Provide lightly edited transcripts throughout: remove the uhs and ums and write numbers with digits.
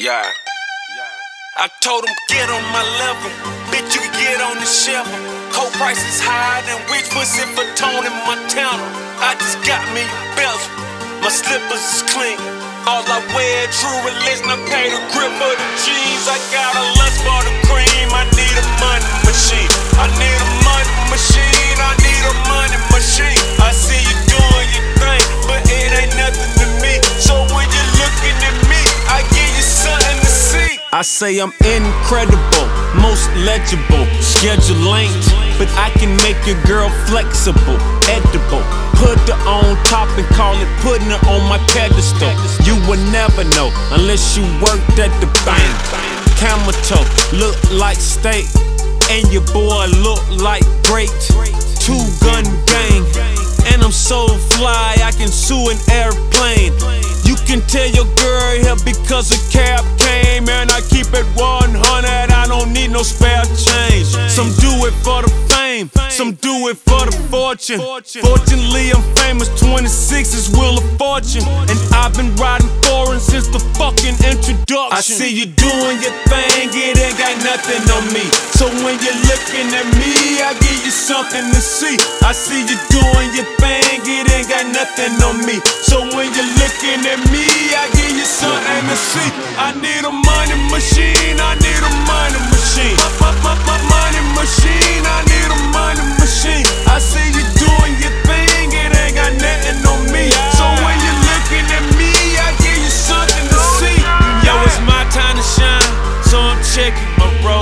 Yeah. I told him get on my level, bitch you can get on the shelf. Coke prices higher than rich pussy for Tony Montana. I just got me a bezel, my slippers is clean. All I wear true religion, I pay the grip of the jeans. I got a lust for the cream, I need a money machine. I need a money machine, I need a money machine. I see you doing your thing, but it ain't nothing to me. So when you're looking at me, I give you something to see. I say I'm incredible, most legible, schedule ain't, but I can make your girl flexible, edible. Put her on top and call it putting her on my pedestal. You will never know unless you worked at the bank. Camel toe, look like steak, and your boy look like great. Two-gun gang, and I'm so fly I can sue an airplane. You can tell your girl here because a cab came, and I keep it 100, I don't need no spare change. Some do it for the fame, some do it for the fortune. Fortunately I'm famous, 26 is Wheel of Fortune, and I've been riding foreign since the fucking introduction. I see you doing your thing, it ain't got nothing on me. So when you're looking at me, I give you something to see. I see you doing your thing, it ain't got nothing on me. So when you're looking at me, I give you something to see. I need a money machine, I need a money machine. My money machine, I need a money machine. I see you doing your thing, it ain't got nothing on me. So when you're looking at me, I give you something to see. Yo, it's my time to shine, so I'm checking my roll.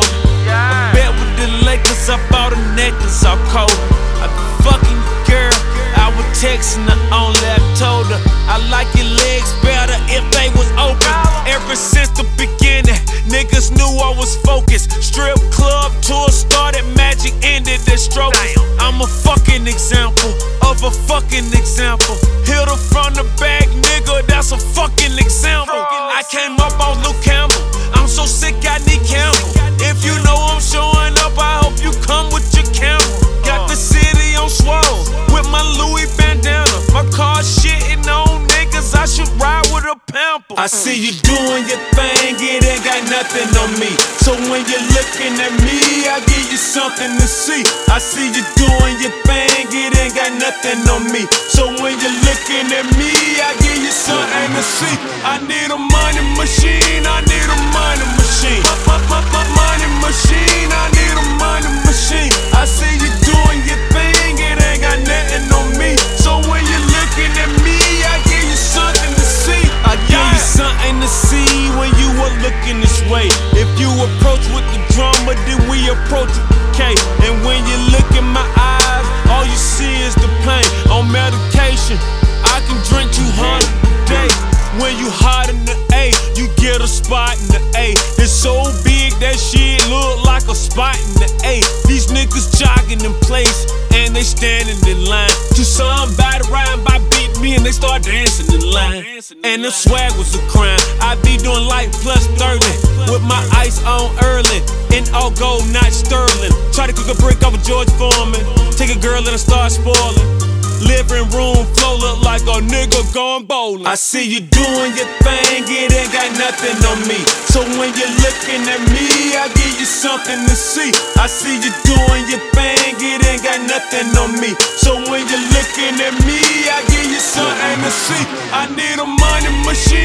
I bet with the Lakers, I bought a necklace all cold. I be fucking your girl, I was texting her only. I told her I like your legs better if they was open. Ever since the beginning, niggas knew I was focused. Strip club tour started, Magic ended at Strokes. I'm a fucking example of a fucking example. Hit her from the back, nigga, that's a fucking example. I came up on Luke Campbell, I'm so sick I need Campbell. If you know I'm showing up, I hope you come with your camera. Got the city on swole with my Louis bandana. My car shitting on niggas, I should ride with a pamper. I see you doing your thing, it ain't got nothing on me. So when you're looking at me, I give you something to see. I see you doing your thing, it ain't got nothing on me. So when you're looking at me, I give you something to see. I need a money machine, I need a money machine. My money machine, I need a money machine. I see you doing your thing, it ain't got nothing on me. So when you're looking at me, I give you something to see. I give you something to see when you are looking this way. If you approach with the drama, then we approach with the K. And when you look in my eyes, all you see is the pain. On medication, I can drink 200 a day. When you hot in the A, you get a spot in the A. It's so big that shit look like a spot in the A. These niggas jogging in place and they standing in line to somebody riding by beat me and they start dancing in line. And the swag was a crime. I be doing life plus 30 with my ice on early and all gold, not sterling. Try to cook a brick off of George Foreman. Take a girl and I start spoiling. Living room flow look like a nigga going bowling. I see you doing your thing, it ain't got nothing on me. So when you're looking at me, I give you something to see. I see you doing your thing, it ain't got nothing on me. So when you're looking at me, I give you something to see. I need a money machine.